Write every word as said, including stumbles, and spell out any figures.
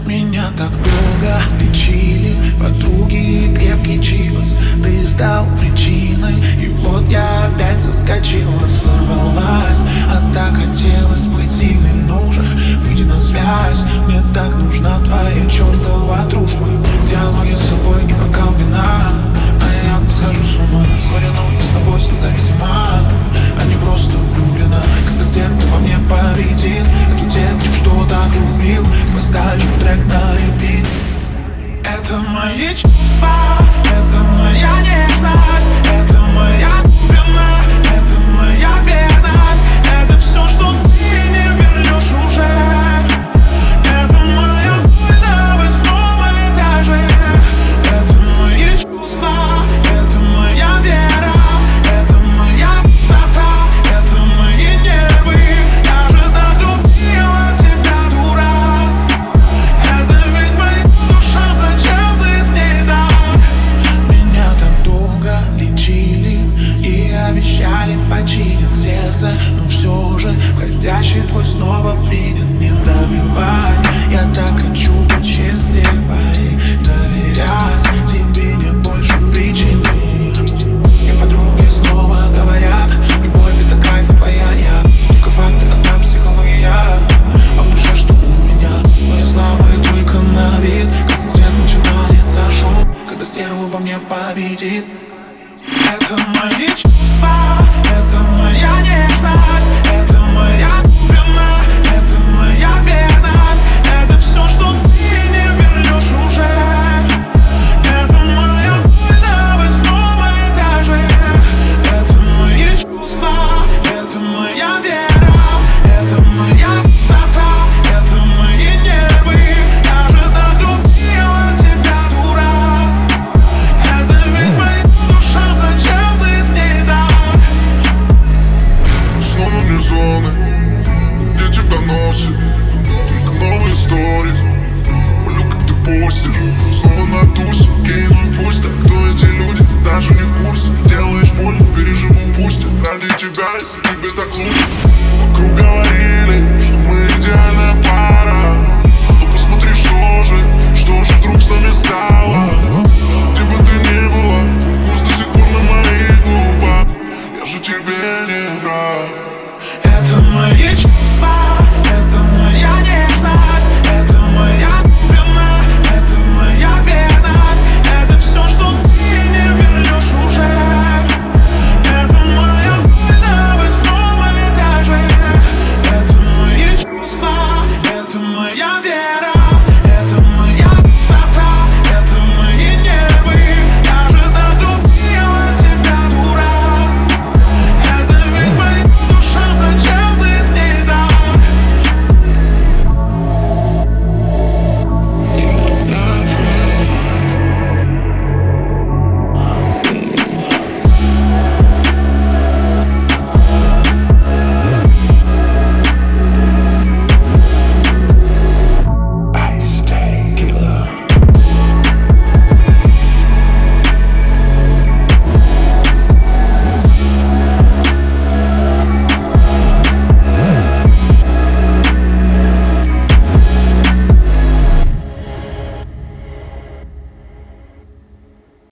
Меня так долго лечили подруги и крепкий чивос. Ты стал причиной, и вот я опять соскочила, сорвалась. А так хотелось быть сильной, но уже выйди на связь. Мне так нужна твоя чертова дружба. Диалоги с собой и бокал вина, а я схожу с ума. Сори, но я с тобой независима, а не просто влюблена. Когда стерва во мне победит эту девочку, что так любил, поставишь трек на репит. Это мои чувства.